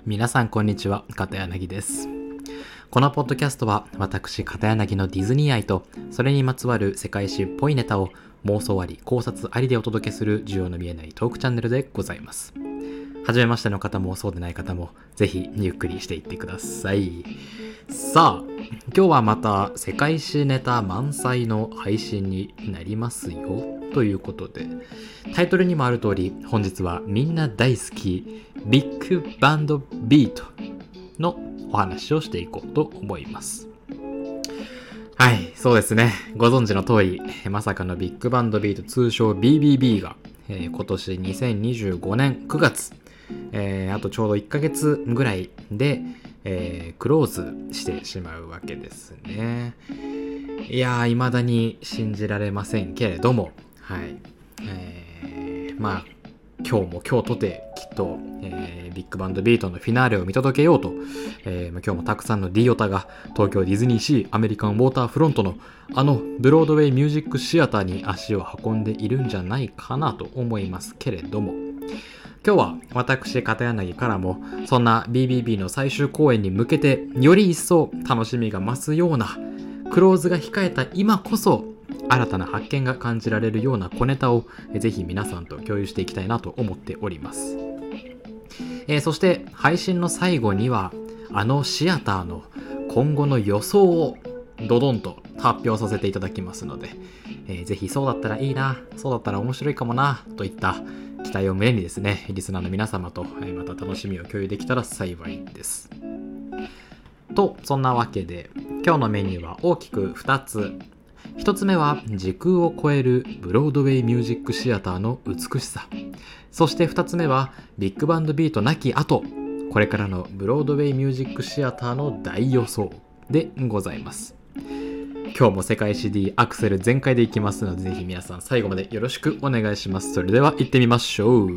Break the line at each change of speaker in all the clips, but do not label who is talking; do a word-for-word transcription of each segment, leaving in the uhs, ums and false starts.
皆さんこんにちは、片柳です。このポッドキャストは私片柳のディズニー愛とそれにまつわる世界史っぽいネタを妄想あり考察ありでお届けする需要の見えないトークチャンネルでございます。はじめましての方もそうでない方もぜひゆっくりしていってください。さあ、今日はまた世界史ネタ満載の配信になりますよということで、タイトルにもある通り本日はみんな大好きビッグバンドビートのお話をしていこうと思います。はい、そうですね。ご存知の通り、まさかのビッグバンドビート通称 ビービービー が、えー、今年にせんにじゅうごねんくがつ、えー、あとちょうどいっかげつぐらいで、えー、クローズしてしまうわけですね。いやー、未だに信じられませんけれども、はい、えー、まあ今日も今日とてきっと、えー、ビッグバンドビートのフィナーレを見届けようと、えー、今日もたくさんの D オタが東京ディズニーシーアメリカンウォーターフロントのあのブロードウェイミュージックシアターに足を運んでいるんじゃないかなと思いますけれども、今日は私片柳からもそんな ビービービー の最終公演に向けてより一層楽しみが増すようなクローズが控えた今こそ新たな発見が感じられるような小ネタをぜひ皆さんと共有していきたいなと思っております。えー、そして配信の最後にはあのシアターの今後の予想をドドンと発表させていただきますので、えー、ぜひそうだったらいいな、そうだったら面白いかもなといった期待を胸にですね、リスナーの皆様とまた楽しみを共有できたら幸いです。と、そんなわけで今日のメニューは大きくふたつ。一つ目は時空を超えるブロードウェイミュージックシアターの美しさ。そして二つ目はビッグバンドビートなき後、これからのブロードウェイミュージックシアターの大予想でございます。今日も世界 シーディー アクセル全開でいきますので、ぜひ皆さん最後までよろしくお願いします。それでは行ってみましょう。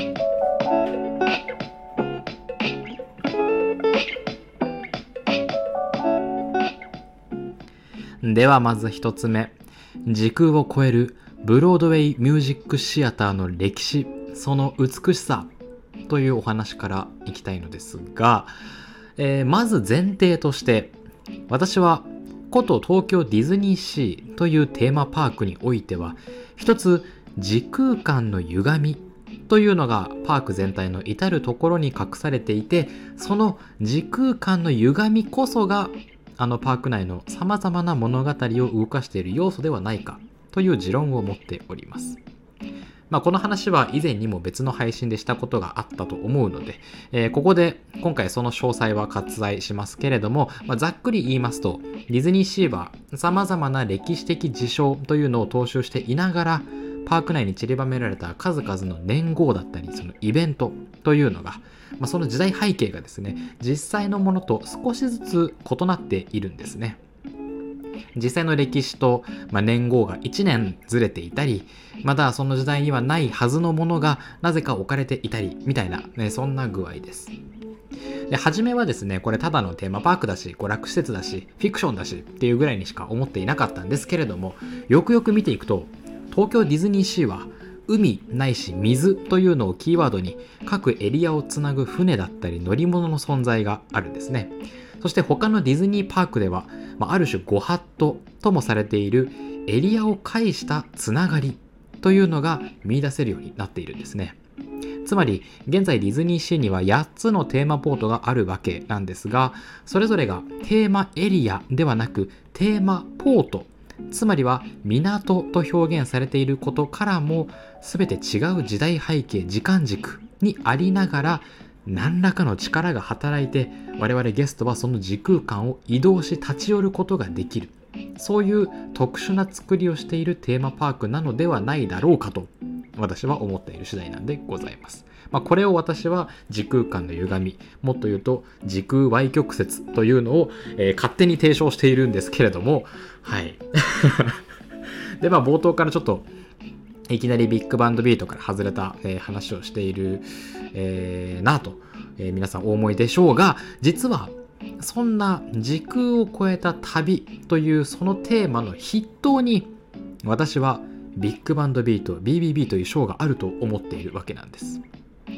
ではまず一つ目、時空を超えるブロードウェイミュージックシアターの歴史、その美しさというお話からいきたいのですが、えー、まず前提として私は古都東京ディズニーシーというテーマパークにおいては一つ時空間の歪みというのがパーク全体の至るところに隠されていて、その時空間の歪みこそがあのパーク内のさまざまな物語を動かしている要素ではないかという持論を持っております。まあ、この話は以前にも別の配信でしたことがあったと思うので、えー、ここで今回その詳細は割愛しますけれども、まあ、ざっくり言いますと、ディズニーシーは様々な歴史的事象というのを踏襲していながら、パーク内に散りばめられた数々の年号だったり、そのイベントというのが、まあ、その時代背景がですね、実際のものと少しずつ異なっているんですね。実際の歴史と、まあ、年号がいちねんずれていたり、またその時代にはないはずのものがなぜか置かれていたりみたいな、ね、そんな具合です。で、初めはですね、これただのテーマパークだし、娯楽施設だし、フィクションだしっていうぐらいにしか思っていなかったんですけれども、よくよく見ていくと東京ディズニーシーは海ないし水というのをキーワードに各エリアをつなぐ船だったり乗り物の存在があるんですね。そして他のディズニーパークでは、まあ、ある種ご法度ともされているエリアを介したつながりというのが見出せるようになっているんですね。つまり現在ディズニーシーにはやっつのテーマポートがあるわけなんですが、それぞれがテーマエリアではなくテーマポート、つまりは港と表現されていることからも全て違う時代背景、時間軸にありながら何らかの力が働いて我々ゲストはその時空間を移動し立ち寄ることができる、そういう特殊な作りをしているテーマパークなのではないだろうかと私は思っている次第なんでございます。まあ、これを私は時空間の歪み、もっと言うと時空歪曲説というのを、えー、勝手に提唱しているんですけれども、はいで、まあ冒頭からちょっといきなりビッグバンドビートから外れた、えー、話をしている、えー、なぁと、えー、皆さんお思いでしょうが、実はそんな時空を超えた旅というそのテーマの筆頭に私はビッグバンドビート ビービービー というショーがあると思っているわけなんです。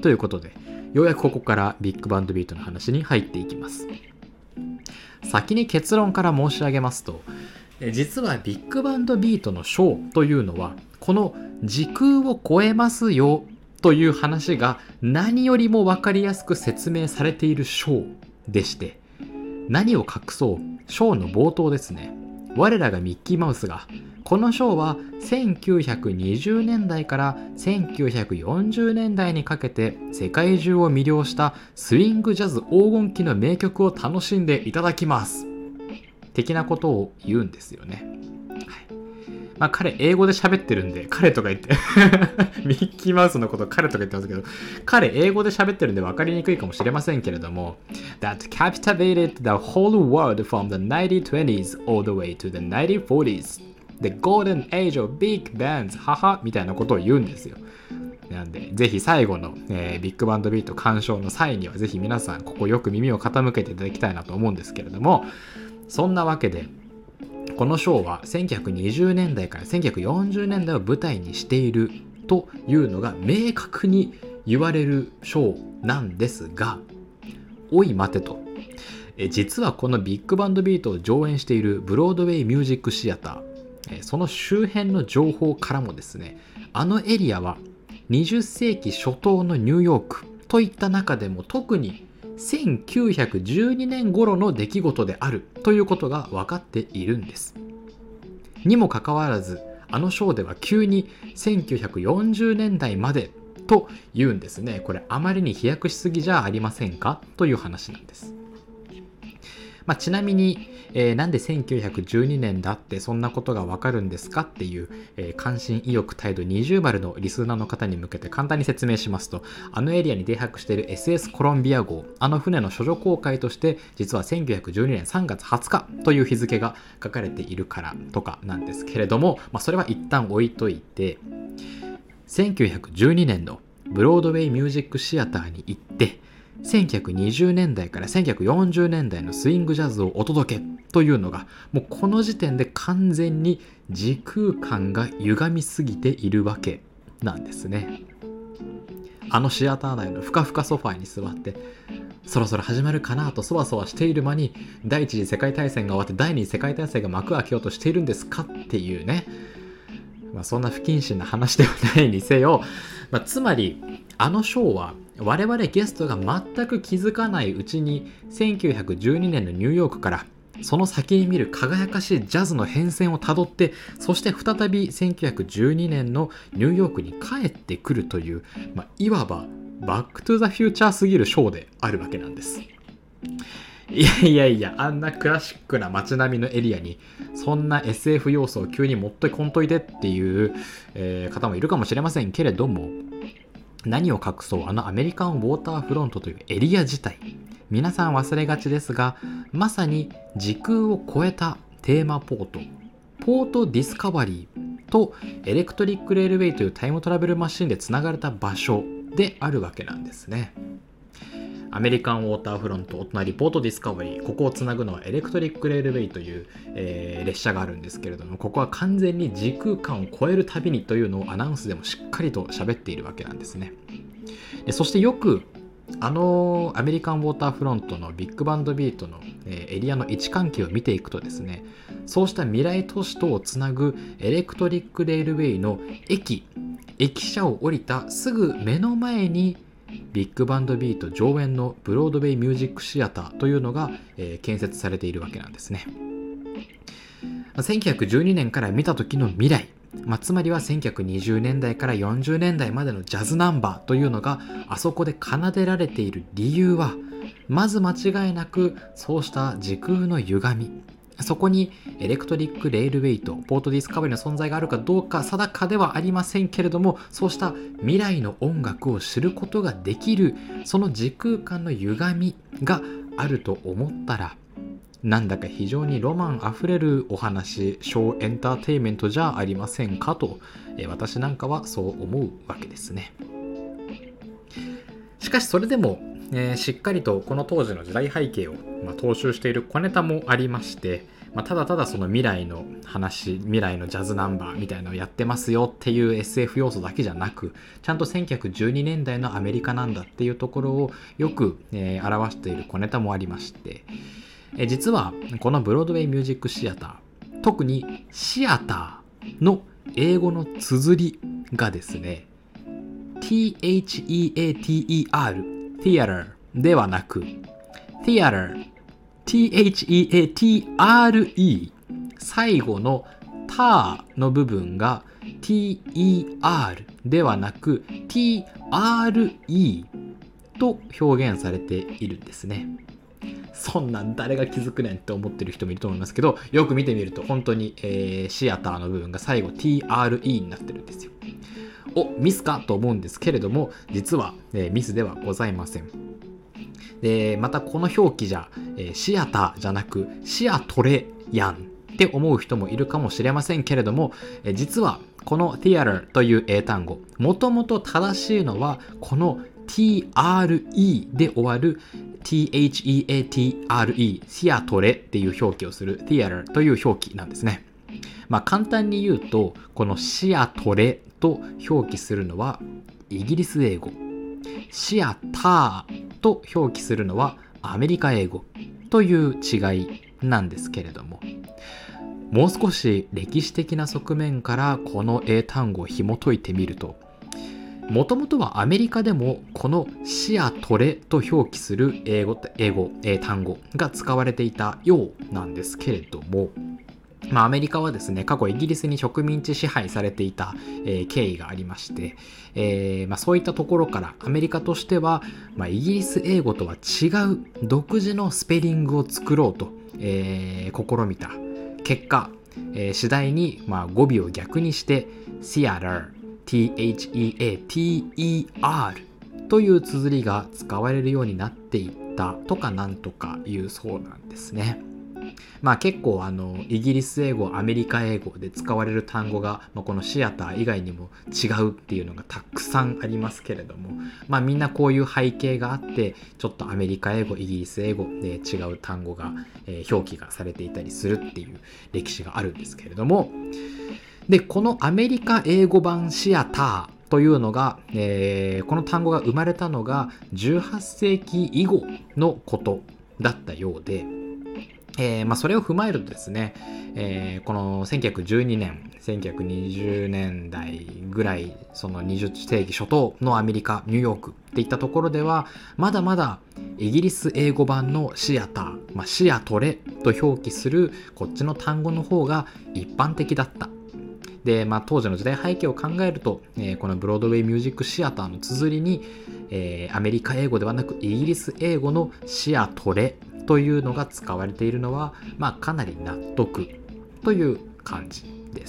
ということで、ようやくここからビッグバンドビートの話に入っていきます。先に結論から申し上げますと、実はビッグバンドビートのショーというのは、この時空を超えますよという話が何よりも分かりやすく説明されているショーでして、何を隠そう、ショーの冒頭ですね。我らがミッキーマウスが、このショーはせんきゅうひゃくにじゅうねんだいからせんきゅうひゃくよんじゅうねんだいにかけて世界中を魅了したスイングジャズ黄金期の名曲を楽しんでいただきます的なことを言うんですよね。はい、まあ彼英語で喋ってるんで、彼とか言ってミッキーマウスのこと彼とか言ってますけど、彼英語で喋ってるんで分かりにくいかもしれませんけれども、 That captivated the whole world from the nineteen twenties all the way to the nineteen forties The Golden Age of Big Bands 母みたいなことを言うんですよ。なんでぜひ最後の、えー、ビッグバンドビート鑑賞の際にはぜひ皆さんここよく耳を傾けていただきたいなと思うんですけれども、そんなわけでこのショーはせんきゅうひゃくにじゅうねんだいからせんきゅうひゃくよんじゅうねんだいを舞台にしているというのが明確に言われるショーなんですが、おい待てと、え実はこのビッグバンドビートを上演しているブロードウェイミュージックシアター、その周辺の情報からもですね、あのエリアはにじゅっせいき初頭のニューヨークといった中でも特にせんきゅうひゃくじゅうにねん頃の出来事であるということが分かっているんです。にもかかわらずあのショーでは急にせんきゅうひゃくよんじゅうねんだいまでと言うんですね。これあまりに飛躍しすぎじゃありませんかという話なんです。まあ、ちなみに、えー、なんでせんきゅうひゃくじゅうにねんだってそんなことがわかるんですかっていう、えー、関心意欲態度二重丸のリスナーの方に向けて簡単に説明しますと、あのエリアに停泊している エスエス コロンビア号、あの船の処女航海として実はせんきゅうひゃくじゅうにねんさんがつはつかという日付が書かれているからとかなんですけれども、まあ、それは一旦置いといて、せんきゅうひゃくじゅうにねんのブロードウェイミュージックシアターに行ってせんきゅうひゃくにじゅうねんだいからせんきゅうひゃくよんじゅうねんだいのスイングジャズをお届けというのがもうこの時点で完全に時空間が歪みすぎているわけなんですね。あのシアター内のふかふかソファーに座ってそろそろ始まるかなとそわそわしている間に第一次世界大戦が終わって第二次世界大戦が幕開けようとしているんですかっていうね、まあ、そんな不謹慎な話ではないにせよ、まあ、つまりあのショーは我々ゲストが全く気づかないうちにせんきゅうひゃくじゅうにねんのニューヨークからその先に見る輝かしいジャズの変遷をたどって、そして再びせんきゅうひゃくじゅうにねんのニューヨークに帰ってくるという、まあ、いわばバックトゥザフューチャーすぎるショーであるわけなんです。いやいやいや、あんなクラシックな街並みのエリアにそんな エスエフ 要素を急に持ってこんといてっていう、えー、方もいるかもしれませんけれども、何を隠そうあのアメリカンウォーターフロントというエリア自体、皆さん忘れがちですが、まさに時空を超えたテーマポート、ポートディスカバリーとエレクトリックレールウェイというタイムトラベルマシンでつながれた場所であるわけなんですね。アメリカンウォーターフロント、お隣ポートディスカバリー、ここをつなぐのはエレクトリックレールウェイという、えー、列車があるんですけれども、ここは完全に時空間を超える旅にというのをアナウンスでもしっかりと喋っているわけなんですね。でそしてよくあのアメリカンウォーターフロントのビッグバンドビートの、えー、エリアの位置関係を見ていくとですね、そうした未来都市とをつなぐエレクトリックレールウェイの駅駅舎を降りたすぐ目の前にビッグバンドビート上演のブロードウェイミュージックシアターというのが、えー、建設されているわけなんですね。せんきゅうひゃくじゅうにねんから見た時の未来、まあ、つまりはせんきゅうひゃくにじゅうねんだいからよんじゅうねんだいまでのジャズナンバーというのがあそこで奏でられている理由は、まず間違いなくそうした時空の歪み、そこにエレクトリックレールウェイとポートディスカバリーの存在があるかどうか定かではありませんけれども、そうした未来の音楽を知ることができるその時空間の歪みがあると思ったら、なんだか非常にロマンあふれるお話、ショーエンターテインメントじゃありませんかと、えー、私なんかはそう思うわけですね。しかしそれでも、えー、しっかりとこの当時の時代背景を、まあ、踏襲している小ネタもありまして、 まあ、ただただその未来の話、未来のジャズナンバーみたいなのをやってますよっていう エスエフ 要素だけじゃなく、ちゃんとせんきゅうひゃくじゅうにねんだいのアメリカなんだっていうところをよく、えー、表している小ネタもありまして、えー、実はこのブロードウェイミュージックシアター、特にシアターの英語の綴りがですね、ティーエイチイーエーティーイーアール Theater ではなく Theaterティーエイチイーエーティーアールイー 最後のターの部分が ティーイーアール ではなく ティーアールイー と表現されているんですね。そんなん誰が気づくねんって思ってる人もいると思いますけど、よく見てみると本当に、えー、シアターの部分が最後 ティーアールイー になってるんですよ。お、ミスかと思うんですけれども、実は、えー、ミスではございません。で、またこの表記じゃ、えー、シアターじゃなくシアトレやんって思う人もいるかもしれませんけれども、えー、実はこの Theater という英単語、もともと正しいのはこの ティーアールイー で終わる ティーエイチイーエーティーアールイー シアトレっていう表記をする Theater という表記なんですね。まあ簡単に言うと、このシアトレと表記するのはイギリス英語、シアターと表記するのはアメリカ英語という違いなんですけれども、もう少し歴史的な側面からこの英単語を紐解いてみると、もともとはアメリカでもこのシアトレと表記する英語、英語、英単語が使われていたようなんですけれども、まあ、アメリカはですね、過去イギリスに植民地支配されていた、えー、経緯がありまして、えーまあ、そういったところからアメリカとしては、まあ、イギリス英語とは違う独自のスペリングを作ろうと、えー、試みた結果、えー、次第に、まあ、語尾を逆にしてシアター、ティーエイチイーエーティーイーアール という綴りが使われるようになっていったとかなんとかいうそうなんですね。まあ結構あのイギリス英語、アメリカ英語で使われる単語が、まあ、このシアター以外にも違うっていうのがたくさんありますけれども、まあみんなこういう背景があってちょっとアメリカ英語、イギリス英語で違う単語が、えー、表記がされていたりするっていう歴史があるんですけれども、でこのアメリカ英語版シアターというのが、えー、この単語が生まれたのがじゅうはっせいき以後のことだったようで、えーまあ、それを踏まえるとですね、えー、このせんきゅうひゃくじゅうにねん、せんきゅうひゃくにじゅうねんだいぐらい、そのにじゅっせいき初頭のアメリカ、ニューヨークっていったところでは、まだまだイギリス英語版のシアター、まあ、シアトレと表記するこっちの単語の方が一般的だった。で、まあ、当時の時代背景を考えると、えー、このブロードウェイミュージックシアターの綴りに、えー、アメリカ英語ではなくイギリス英語のシアトレというのが使われているのは、まあ、かなり納得という感じです。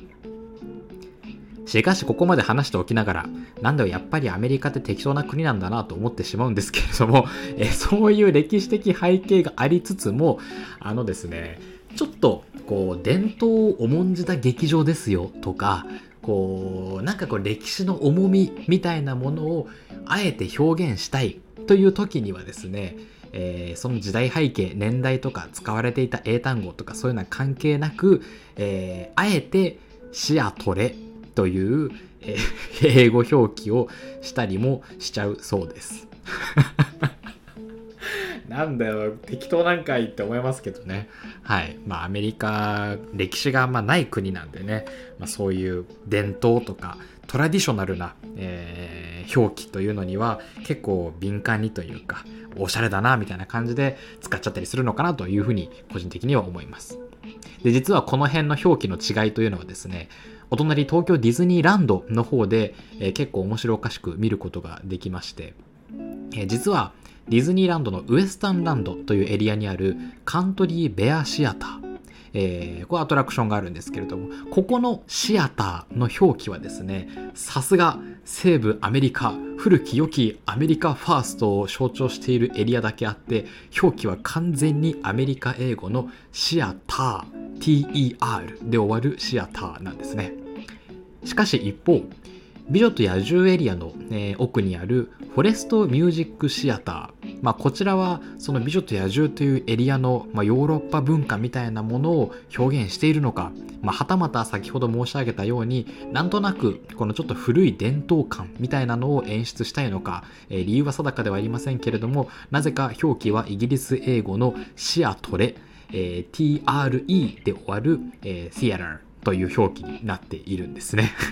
しかしここまで話しておきながら、なんだよやっぱりアメリカって適当な国なんだなと思ってしまうんですけれども、えそういう歴史的背景がありつつも、あのですね、ちょっとこう伝統を重んじた劇場ですよとか、こうなんかこう歴史の重みみたいなものをあえて表現したいという時にはですね、えー、その時代背景、年代とか使われていた英単語とかそういうのは関係なく、えー、あえてシアトレという、えー、英語表記をしたりもしちゃうそうですなんだよ適当なんかいって思いますけどね。はい。まあアメリカ歴史があんまない国なんでね、まあ、そういう伝統とかトラディショナルな、えー、表記というのには結構敏感にというかおしゃれだなみたいな感じで使っちゃったりするのかなというふうに個人的には思います。で実はこの辺の表記の違いというのはですね、お隣東京ディズニーランドの方で、えー、結構面白おかしく見ることができまして、えー、実はディズニーランドのウエスタンランドというエリアにあるカントリーベアシアター、えー、これアトラクションがあるんですけれども、ここのシアターの表記はですね、さすが西部アメリカ、古き良きアメリカファーストを象徴しているエリアだけあって、表記は完全にアメリカ英語のシアター、ティーイーアール で終わるシアターなんですね。しかし一方、 美女と野獣エリアの、えー奥にあるフォレストミュージックシアター、まあ、こちらはその美女と野獣というエリアの、まあ、ヨーロッパ文化みたいなものを表現しているのか、まあ、はたまた先ほど申し上げたようになんとなくこのちょっと古い伝統感みたいなのを演出したいのか、えー理由は定かではありませんけれども、なぜか表記はイギリス英語のシアトレ、えー ティーアールイー で終わる、えー、Theater という表記になっているんですね。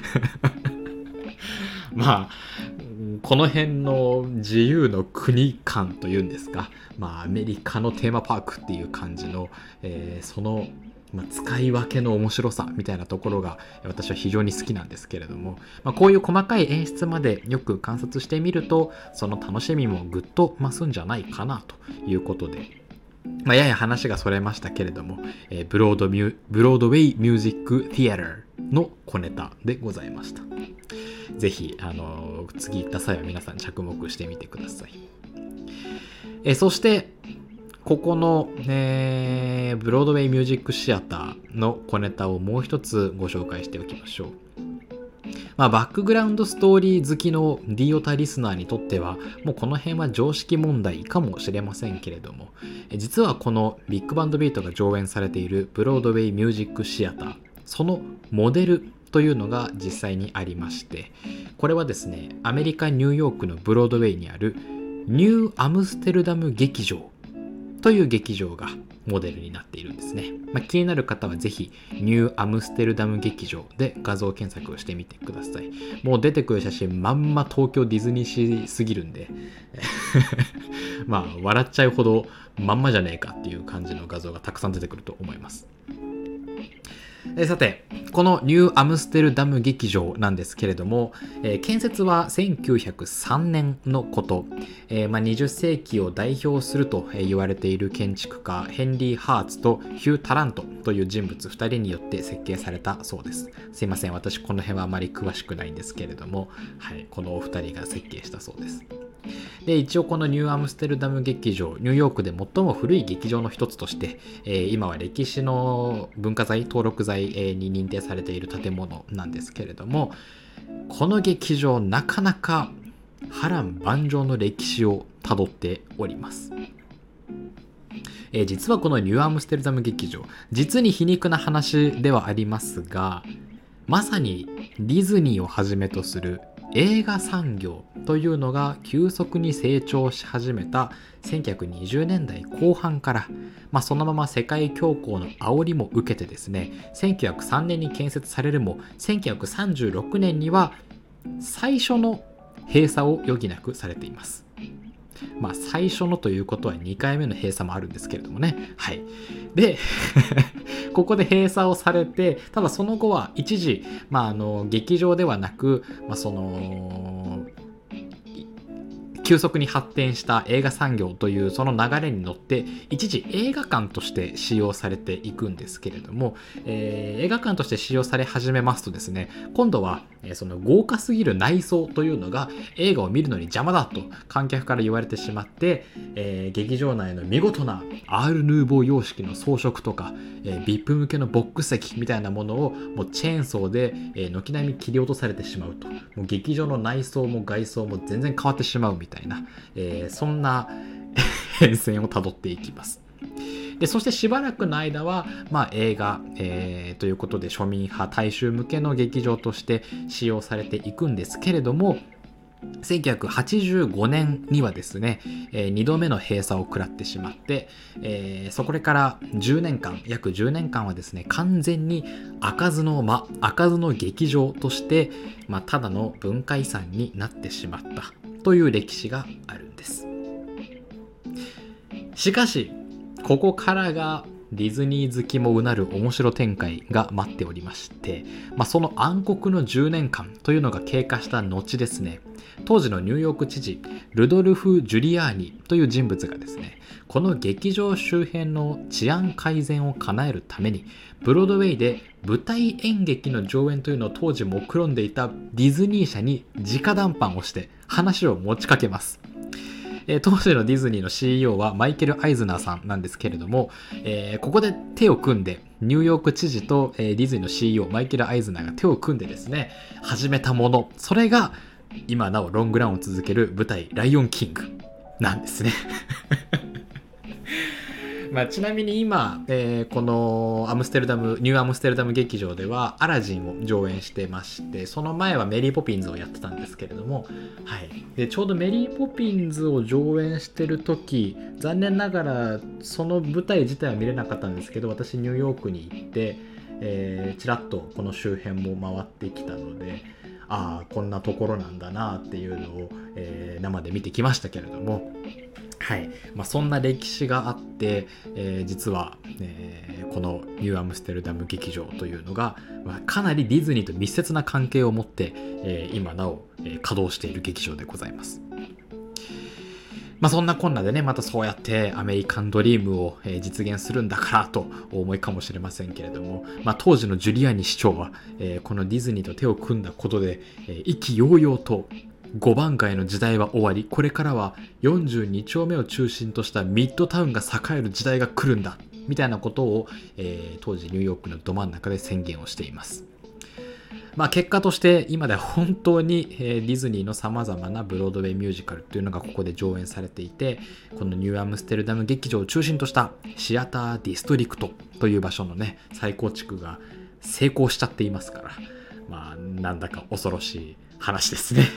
まあこの辺の自由の国感というんですか、まあアメリカのテーマパークっていう感じの、えーその、まあ、使い分けの面白さみたいなところが私は非常に好きなんですけれども、まあ、こういう細かい演出までよく観察してみるとその楽しみもぐっと増すんじゃないかなということで、まあ、やや話がそれましたけれども、えーブロードミュブロードウェイミュージック・ティアターの小ネタでございました。ぜひ、あのー次行った際は皆さん着目してみてください。えーそしてここの、えーブロードウェイミュージックシアターの小ネタをもう一つご紹介しておきましょう。まあ、バックグラウンドストーリー好きの D オタリスナーにとってはもうこの辺は常識問題かもしれませんけれども、え実はこのビッグバンドビートが上演されているブロードウェイミュージックシアター、そのモデルというのが実際にありまして、これはですねアメリカ・ニューヨークのブロードウェイにあるニューアムステルダム劇場という劇場がモデルになっているんですね。まあ、気になる方はぜひニューアムステルダム劇場で画像検索をしてみてください。もう出てくる写真まんま東京ディズニーシーすぎるんでまあ笑っちゃうほどまんまじゃねえかっていう感じの画像がたくさん出てくると思います。えーさてこのニューアムステルダム劇場なんですけれども、えー建設はせんきゅうひゃくさんねんのこと、えーまあ、にじゅっせいきを代表すると言われている建築家ヘンリー・ハーツとヒュー・タラントという人物ふたりによって設計されたそうです。すいません、私この辺はあまり詳しくないんですけれども、はい、このお二人が設計したそうです。で一応このニューアムステルダム劇場、ニューヨークで最も古い劇場の一つとして、えー今は歴史の文化財登録財えーに認定されている建物なんですけれども、この劇場なかなか波乱万丈の歴史をたどっております。えー実はこのニューアムステルダム劇場、実に皮肉な話ではありますが、まさにディズニーをはじめとする映画産業というのが急速に成長し始めたせんきゅうひゃくにじゅうねんだいこう半から、まあ、そのまま世界恐慌の煽りも受けてですね、せんきゅうひゃくさんねんに建設されるもせんきゅうひゃくさんじゅうろくねんには最初の閉鎖を余儀なくされています。まあ最初のということはにかいめの閉鎖もあるんですけれどもね。はい。で、ここで閉鎖をされて、ただその後は一時、まああの、劇場ではなく、まあその、急速に発展した映画産業というその流れに乗って一時映画館として使用されていくんですけれども、えー映画館として使用され始めますとですね、今度は、えーその豪華すぎる内装というのが映画を見るのに邪魔だと観客から言われてしまって、えー劇場内の見事なアール・ヌーボー様式の装飾とか、えー、ブイアイピー 向けのボックス席みたいなものをもうチェーンソーで、えー軒並み切り落とされてしまうと、もう劇場の内装も外装も全然変わってしまうみたいな、えーそんな変遷をたどっていきます。でそしてしばらくの間は、まあ、映画、えーということで庶民派大衆向けの劇場として使用されていくんですけれども、せんきゅうひゃくはちじゅうごねんにはですね、えーにどめの閉鎖を食らってしまって、えーそこからじゅうねんかん、約じゅうねんかんはですね、完全に開かずの間、開かずの劇場として、まあ、ただの文化遺産になってしまったという歴史があるんです。しかし、ここからがディズニー好きもうなる面白展開が待っておりまして、まあ、その暗黒のじゅうねんかんというのが経過した後ですね、当時のニューヨーク知事ルドルフ・ジュリアーニという人物がですね、この劇場周辺の治安改善を叶えるためにブロードウェイで舞台演劇の上演というのを当時目論んでいたディズニー社に直談判をして話を持ちかけます。えー当時のディズニーの シーイーオー はマイケル・アイズナーさんなんですけれども、えーここで手を組んでニューヨーク知事と、えー、ディズニーの シーイーオー マイケル・アイズナーが手を組んでですね始めたもの、それが今なおロングランを続ける舞台ライオンキングなんですねまあ、ちなみに今、えー、このアムステルダムニューアムステルダム劇場ではアラジンを上演してまして、その前はメリーポピンズをやってたんですけれども、はい、でちょうどメリーポピンズを上演してる時、残念ながらその舞台自体は見れなかったんですけど、私ニューヨークに行って、えー、ちらっとこの周辺も回ってきたので、ああこんなところなんだなっていうのを、えー、生で見てきましたけれども、はいまあ、そんな歴史があって、えー、実は、えー、このニューアムステルダム劇場というのが、まあ、かなりディズニーと密接な関係を持って、えー、今なお、えー、稼働している劇場でございます。まあ、そんなこんなでね、またそうやってアメリカンドリームを、えー、実現するんだからとお思いかもしれませんけれども、まあ、当時のジュリアーニ市長は、えー、このディズニーと手を組んだことで、えー、意気揚々とごばん街の時代は終わり、これからはよんじゅうに丁目を中心としたミッドタウンが栄える時代が来るんだみたいなことを、えー、当時ニューヨークのど真ん中で宣言をしています。まあ、結果として今では本当に、えー、ディズニーのさまざまなブロードウェイミュージカルというのがここで上演されていて、このニューアムステルダム劇場を中心としたシアターディストリクトという場所のね再構築が成功しちゃっていますから、まあなんだか恐ろしい話ですね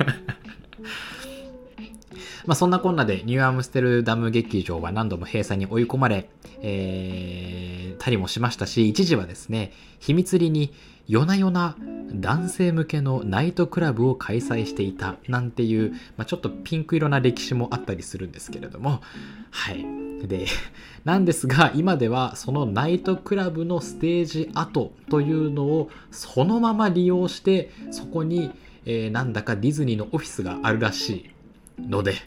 まあそんなこんなでニューアムステルダム劇場は何度も閉鎖に追い込まれ、えー、たりもしましたし、一時はですね秘密裏に夜な夜な男性向けのナイトクラブを開催していたなんていう、まあ、ちょっとピンク色な歴史もあったりするんですけれども、はいでなんですが今ではそのナイトクラブのステージ跡というのをそのまま利用して、そこに、えー、なんだかディズニーのオフィスがあるらしいので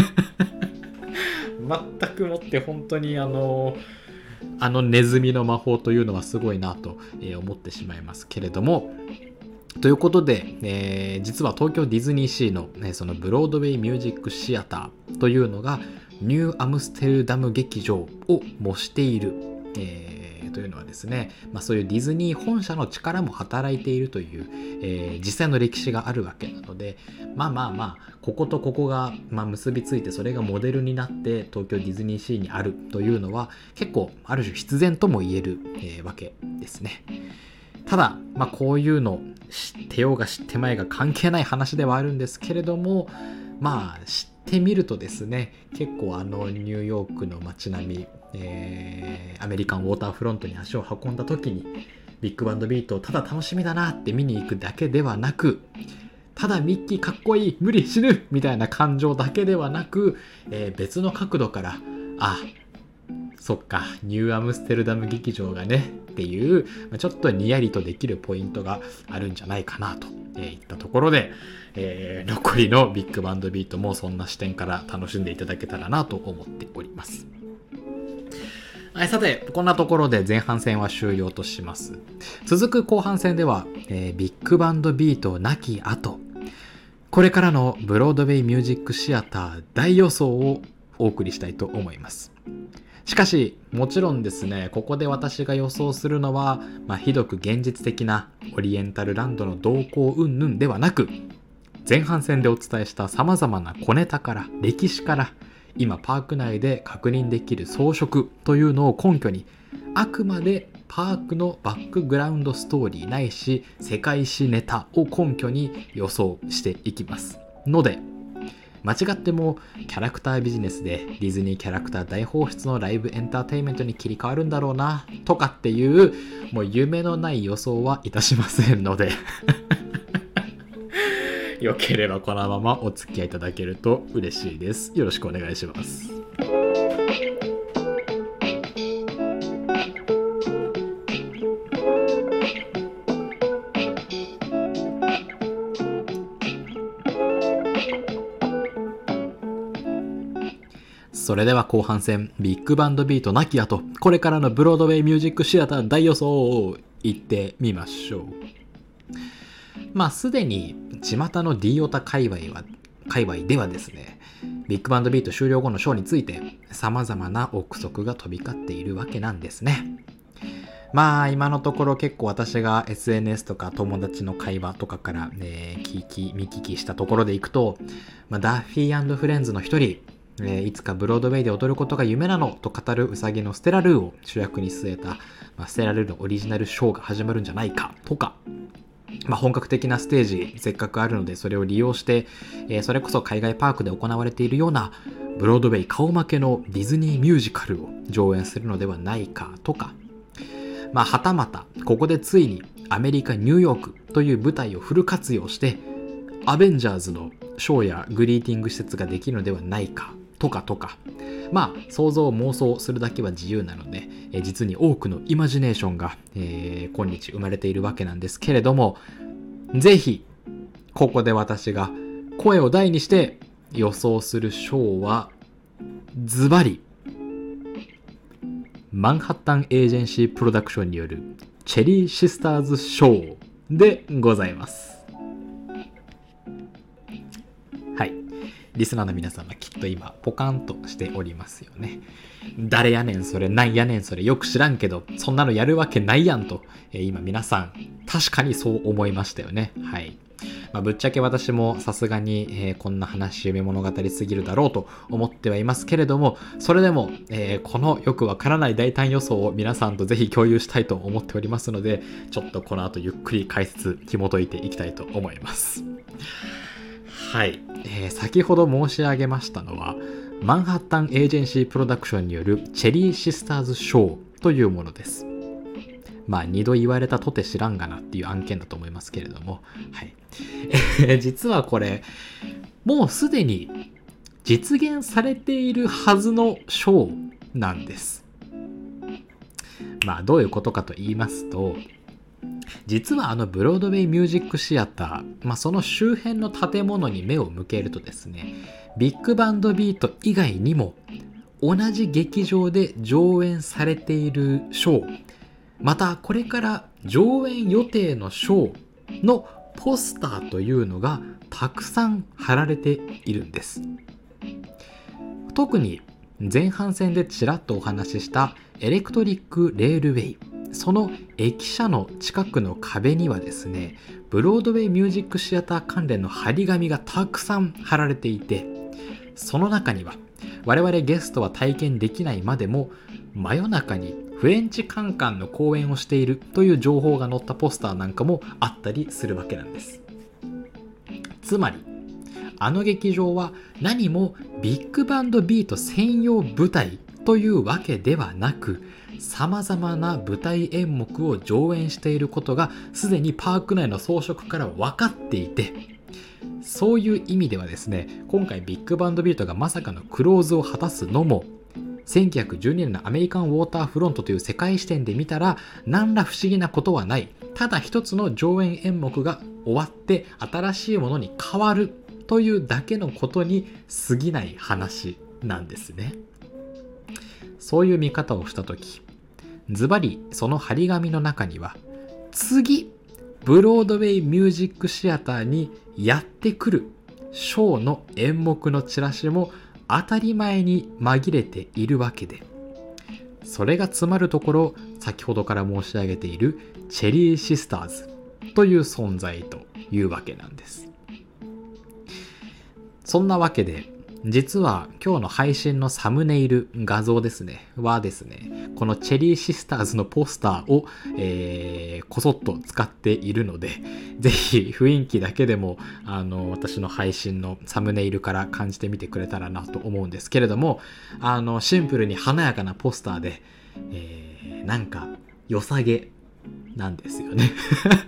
全くもって本当にあのあのネズミの魔法というのはすごいなと思ってしまいますけれども、ということで、えー、実は東京ディズニーシーの、ね、そのブロードウェイミュージックシアターというのがニューアムステルダム劇場を模している、えー、というのはですね、まあ、そういうディズニー本社の力も働いているという、えー、実際の歴史があるわけなので、まあまあまあこことここが、まあ、結びついてそれがモデルになって東京ディズニーシーにあるというのは結構ある種必然とも言える、えー、わけですね。ただ、まあ、こういうの知ってようが知ってまいが関係ない話ではあるんですけれども、まあ知ってみるとですね、結構あのニューヨークの街並み、えー、アメリカンウォーターフロントに足を運んだ時にビッグバンドビートをただ楽しみだなって見に行くだけではなく、ただミッキーかっこいい無理死ぬみたいな感情だけではなく、えー、別の角度からあそっかニューアムステルダム劇場がねっていうちょっとニヤリとできるポイントがあるんじゃないかなといったところで、えー、残りのビッグバンドビートもそんな視点から楽しんでいただけたらなと思っております。はい、さてこんなところで前半戦は終了とします。続く後半戦では、えー、ビッグバンドビートなき後、これからのブロードウェイミュージックシアター大予想をお送りしたいと思います。しかしもちろんですね、ここで私が予想するのは、まあ、ひどく現実的なオリエンタルランドの動向云々ではなく、前半戦でお伝えした様々な小ネタから歴史から今パーク内で確認できる装飾というのを根拠に、あくまでパークのバックグラウンドストーリーないし世界史ネタを根拠に予想していきますので、間違ってもキャラクタービジネスでディズニーキャラクター大放出のライブエンターテインメントに切り替わるんだろうなとかっていうもう夢のない予想はいたしませんのでよければこのままお付き合いいただけると嬉しいです。よろしくお願いします。それでは後半戦ビッグバンドビートなき後、これからのブロードウェイミュージックシアター大予想を言ってみましょう。まあすでに巷の D オタ界隈は界隈ではですね、ビッグバンドビート終了後のショーについて様々な憶測が飛び交っているわけなんですね。 まあ今のところ結構私が エスエヌエス とか友達の会話とかから、ね、聞き見聞きしたところでいくと、まあ、ダッフィー&フレンズの一人、えー、いつかブロードウェイで踊ることが夢なのと語るウサギのステラルーを主役に据えた、まあ、ステラルーのオリジナルショーが始まるんじゃないかとか、まあ、本格的なステージせっかくあるのでそれを利用して、えー、それこそ海外パークで行われているようなブロードウェイ顔負けのディズニーミュージカルを上演するのではないかとか、まあ、はたまたここでついにアメリカ・ニューヨークという舞台をフル活用してアベンジャーズのショーやグリーティング施設ができるのではないかとかとか、まあ想像妄想するだけは自由なので、え実に多くのイマジネーションが、えー、今日生まれているわけなんですけれども、ぜひここで私が声を大にして予想するショーはズバリマンハッタンエージェンシープロダクションによるチェリーシスターズショーでございます。はい。リスナーの皆様きっと今ポカンとしておりますよね。誰やねんそれ、なんやねんそれ、よく知らんけどそんなのやるわけないやんと、えー、今皆さん確かにそう思いましたよね。はい。まあ、ぶっちゃけ私もさすがに、えー、こんな話夢物語すぎるだろうと思ってはいますけれども、それでも、えー、このよくわからない大胆予想を皆さんとぜひ共有したいと思っておりますので、ちょっとこの後ゆっくり解説紐解いていきたいと思います。はい、えー、先ほど申し上げましたのはマンハッタンエージェンシープロダクションによるチェリーシスターズショーというものです。まあ二度言われたとて知らんがなっていう案件だと思いますけれども、はい、えー、実はこれもうすでに実現されているはずのショーなんです。まあどういうことかと言いますと、実はあのブロードウェイミュージックシアター、まあ、その周辺の建物に目を向けるとですね、ビッグバンドビート以外にも同じ劇場で上演されているショー、またこれから上演予定のショーのポスターというのがたくさん貼られているんです。特に前半戦でちらっとお話ししたエレクトリックレールウェイ、その駅舎の近くの壁にはですね、ブロードウェイミュージックシアター関連の張り紙がたくさん貼られていて、その中には我々ゲストは体験できないまでも真夜中にフレンチカンカンの公演をしているという情報が載ったポスターなんかもあったりするわけなんです。つまりあの劇場は何もビッグバンドビート専用舞台というわけではなく、様々な舞台演目を上演していることがすでにパーク内の装飾から分かっていて、そういう意味ではですね、今回ビッグバンドビートがまさかのクローズを果たすのも、せんきゅうひゃくじゅうにねんのアメリカンウォーターフロントという世界視点で見たら何ら不思議なことはない。ただ一つの上演演目が終わって新しいものに変わるというだけのことに過ぎない話なんですね。そういう見方をしたとき、ズバリその張り紙の中には、次ブロードウェイミュージックシアターにやってくるショーの演目のチラシも当たり前に紛れているわけで、それが詰まるところ、先ほどから申し上げているチェリーシスターズという存在というわけなんです。そんなわけで、実は今日の配信のサムネイル画像ですねはですね、このチェリーシスターズのポスターを、えー、こそっと使っているので、ぜひ雰囲気だけでもあの私の配信のサムネイルから感じてみてくれたらなと思うんですけれども、あのシンプルに華やかなポスターで、えー、なんか良さげなんですよね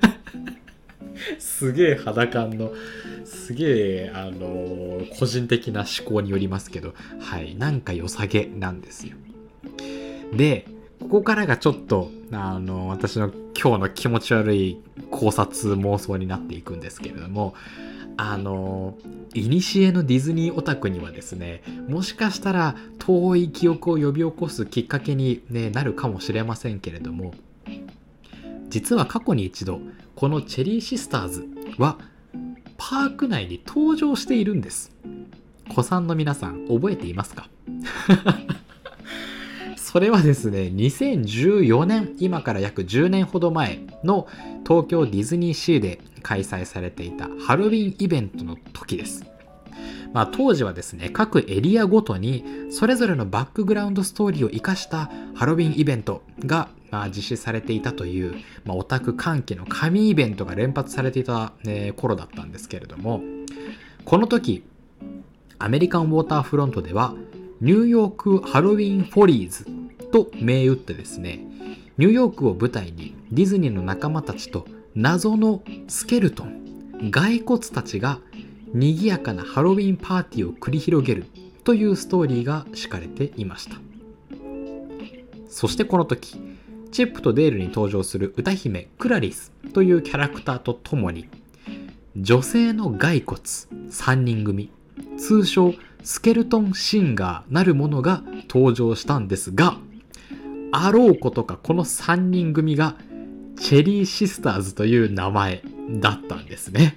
すげえ肌感のすげえあのー、個人的な思考によりますけど、はい、なんか良さげなんですよ。で、ここからがちょっとあのー、私の今日の気持ち悪い考察妄想になっていくんですけれども、あのー、古のディズニーオタクにはですね、もしかしたら遠い記憶を呼び起こすきっかけに、ね、なるかもしれませんけれども、実は過去に一度このチェリーシスターズはパーク内に登場しているんです。子さんの皆さん覚えていますかそれはですね、にせんじゅうよねん、今から約じゅうねんほど前の東京ディズニーシーで開催されていたハロウィンイベントの時です。まあ、当時はですね、各エリアごとにそれぞれのバックグラウンドストーリーを生かしたハロウィンイベントが、まあ、実施されていたという、まあ、オタク歓喜の神イベントが連発されていた、えー頃だったんですけれども、この時アメリカンウォーターフロントではニューヨークハロウィンフォリーズと銘打ってですね、ニューヨークを舞台にディズニーの仲間たちと謎のスケルトン、骸骨たちが賑やかなハロウィンパーティーを繰り広げるというストーリーが敷かれていました。そしてこの時、チップとデールに登場する歌姫クラリスというキャラクターとともに、女性の骸骨さんにん組、通称スケルトンシンガーなるものが登場したんですが、あろうことかこのさんにん組がチェリーシスターズという名前だったんですね。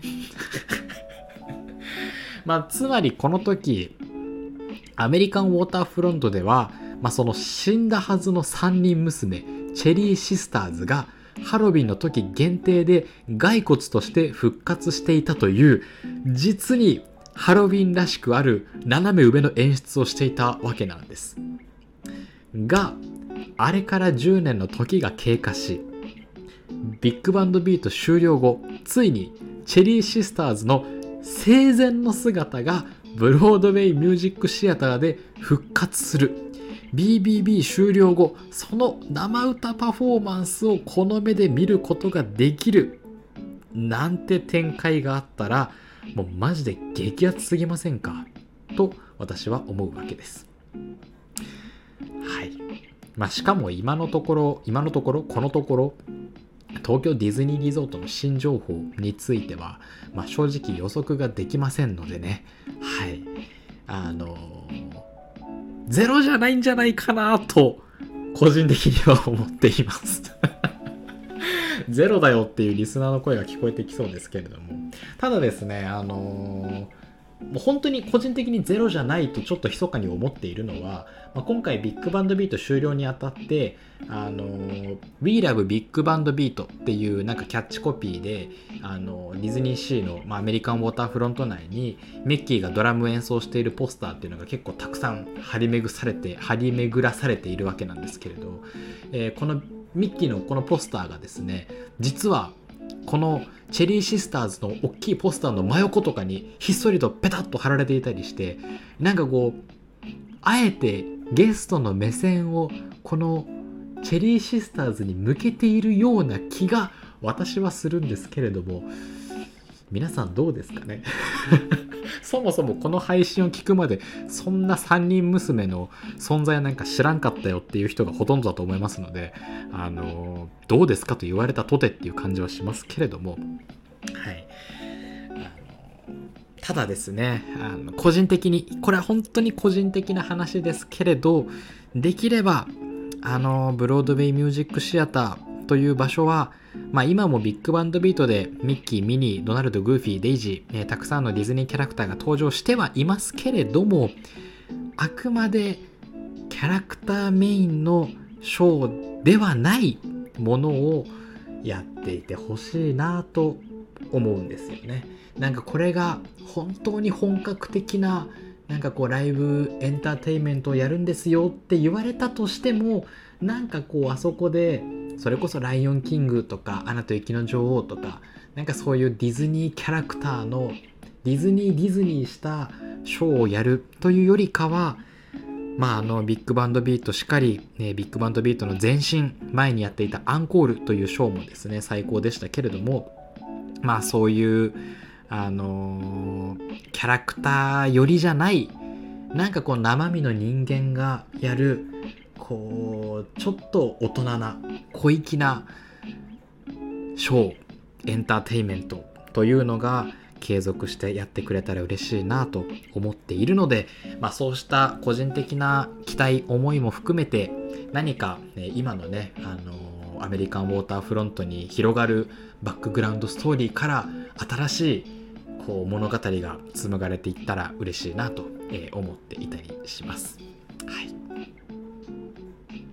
まあ、つまりこの時アメリカンウォーターフロントでは、まあ、その死んだはずのさんにん娘チェリーシスターズがハロウィンの時限定で骸骨として復活していたという、実にハロウィンらしくある斜め上の演出をしていたわけなんですが、あれからじゅうねんの時が経過し、ビッグバンドビート終了後、ついにチェリーシスターズの生前の姿がブロードウェイミュージックシアターで復活する。 ビービービー 終了後、その生歌パフォーマンスをこの目で見ることができるなんて展開があったら、もうマジで激アツすぎませんかと私は思うわけです。はい。まあしかも今のところ今のところこのところ東京ディズニーリゾートの新情報については、まあ、正直予測ができませんのでね、はい、あのー、ゼロじゃないんじゃないかなと個人的には思っていますゼロだよっていうリスナーの声が聞こえてきそうですけれども、ただですね、あのーもう本当に個人的にゼロじゃないとちょっと密かに思っているのは、まあ、今回ビッグバンドビート終了にあたってあの We Love Big Band Beat っていうなんかキャッチコピーであのディズニーシーの、まあ、アメリカンウォーターフロント内にミッキーがドラム演奏しているポスターっていうのが結構たくさん張り巡されて張り巡らされているわけなんですけれど、えー、このミッキーのこのポスターがですね、実はこのチェリーシスターズの大きいポスターの真横とかにひっそりとペタッと貼られていたりして、なんかこうあえてゲストの目線をこのチェリーシスターズに向けているような気が私はするんですけれども、皆さんどうですかねそもそもこの配信を聞くまでそんなさんにん娘の存在なんか知らんかったよっていう人がほとんどだと思いますので、あのどうですかと言われたとてっていう感じはしますけれども、はい、あのただですね、あの個人的にこれは本当に個人的な話ですけれど、できればあのブロードウェイミュージックシアターという場所は、まあ、今もビッグバンドビートでミッキー、ミニー、ドナルド、グーフィー、デイジー、えー、たくさんのディズニーキャラクターが登場してはいますけれども、あくまでキャラクターメインのショーではないものをやっていてほしいなと思うんですよね。なんかこれが本当に本格的ななんかこうライブエンターテインメントをやるんですよって言われたとしても、なんかこうあそこでそれこそライオンキングとかアナと雪の女王とか、なんかそういうディズニーキャラクターのディズニーディズニーしたショーをやるというよりかは、まああのビッグバンドビートしかり、ね、ビッグバンドビートの前身前にやっていたアンコールというショーもですね最高でしたけれども、まあそういうあのー、キャラクター寄りじゃない、なんかこう生身の人間がやるこうちょっと大人な小粋なショーエンターテインメントというのが継続してやってくれたら嬉しいなと思っているので、まあ、そうした個人的な期待思いも含めて何か、ね、今のね、あのー、アメリカンウォーターフロントに広がるバックグラウンドストーリーから新しいこう物語が紡がれていったら嬉しいなと思っていたりします。はい。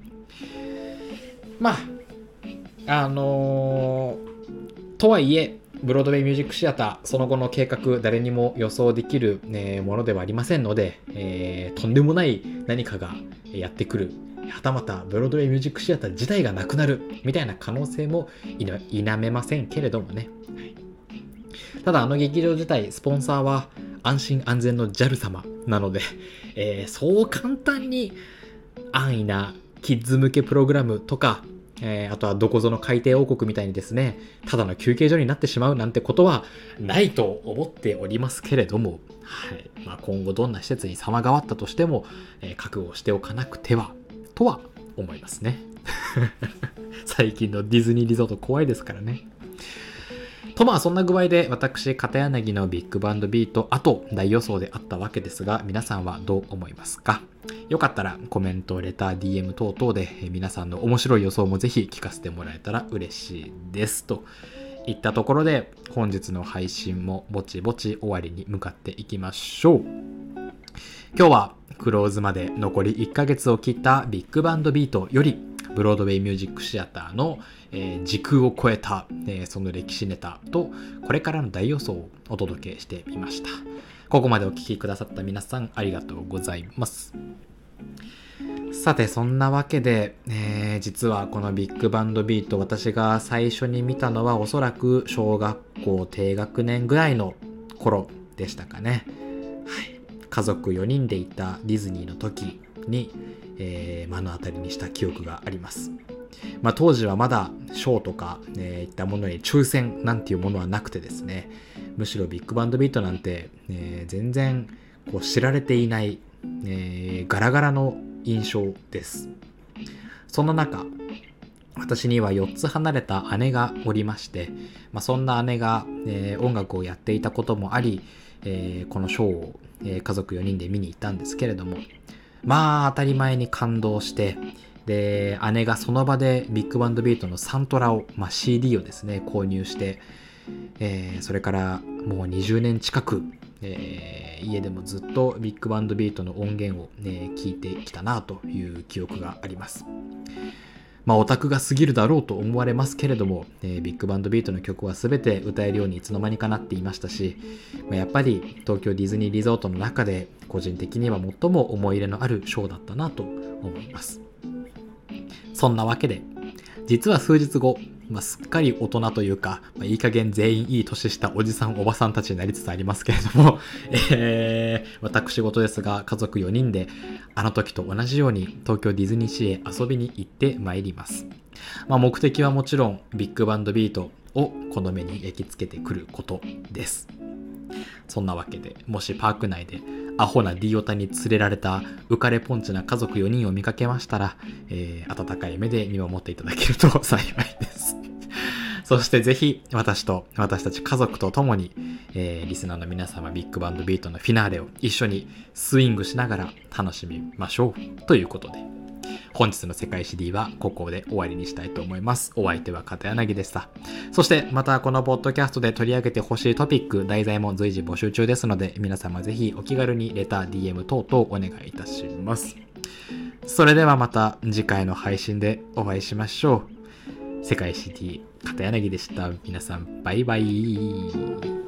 まああのー、とはいえブロードウェイミュージックシアターその後の計画誰にも予想できる、ね、ものではありませんので、えー、とんでもない何かがやってくる、はたまたブロードウェイミュージックシアター自体がなくなるみたいな可能性も否めませんけれどもね、はい、ただあの劇場自体スポンサーは安心安全の ジャル 様なので、えー、そう簡単に安易なキッズ向けプログラムとか、えー、あとはどこぞの海底王国みたいにですねただの休憩所になってしまうなんてことはないと思っておりますけれども、はいまあ、今後どんな施設に様変わったとしても、えー、覚悟しておかなくてはとは思いますね最近のディズニーリゾート怖いですからね。とまあそんな具合で私片柳のビッグバンドビートあと大予想であったわけですが、皆さんはどう思いますか？よかったらコメント、レター、ディーエム 等々で皆さんの面白い予想もぜひ聞かせてもらえたら嬉しいですといったところで、本日の配信もぼちぼち終わりに向かっていきましょう。今日はクローズまで残りいっかげつを切ったビッグバンドビートよりブロードウェイミュージックシアターの、えー、時空を超えた、えー、その歴史ネタとこれからの大予想をお届けしてみました。ここまでお聞きくださった皆さんありがとうございます。さてそんなわけで、えー、実はこのビッグバンドビート私が最初に見たのはおそらく小学校低学年ぐらいの頃でしたかね。はい、家族よにんで行ったディズニーの時に、えー、目の当たりにした記憶があります。まあ、当時はまだショーとか、えー、いったものに抽選なんていうものはなくてですね、むしろビッグバンドビートなんて、えー、全然こう知られていない、えー、ガラガラの印象です。そんな中私にはよっつ離れた姉がおりまして、まあ、そんな姉が、えー、音楽をやっていたこともあり、えー、このショーを、えー、家族よにんで見に行ったんですけれども、まあ当たり前に感動して、で姉がその場でビッグバンドビートのサントラを、まあ、シーディー をですね購入して、えー、それからもうにじゅうねん近く、えー、家でもずっとビッグバンドビートの音源を、ね、聞いてきたなという記憶があります。まあオタクが過ぎるだろうと思われますけれども、えー、ビッグバンドビートの曲は全て歌えるようにいつの間にかなっていましたし、まあ、やっぱり東京ディズニーリゾートの中で個人的には最も思い入れのあるショーだったなと思います。そんなわけで実は数日後、まあ、すっかり大人というか、まあ、いい加減全員いい年したおじさんおばさんたちになりつつありますけれども、えー、私事ですが家族よにんであの時と同じように東京ディズニーシーへ遊びに行ってまいります。まあ、目的はもちろんビッグバンドビートをこの目に焼き付けてくることです。そんなわけでもしパーク内でアホなディオタに連れられた浮かれポンチな家族よにんを見かけましたら、えー、温かい目で見守っていただけると幸いですそしてぜひ私と私たち家族と共に、えー、リスナーの皆様ビッグバンドビートのフィナーレを一緒にスイングしながら楽しみましょうということで、本日の世界 シーディー はここで終わりにしたいと思います。お相手は片柳でした。そしてまたこのポッドキャストで取り上げてほしいトピック、題材も随時募集中ですので、皆様ぜひお気軽にレター、ディーエム 等々お願いいたします。それではまた次回の配信でお会いしましょう。世界 シーディー 片柳でした。皆さんバイバイ。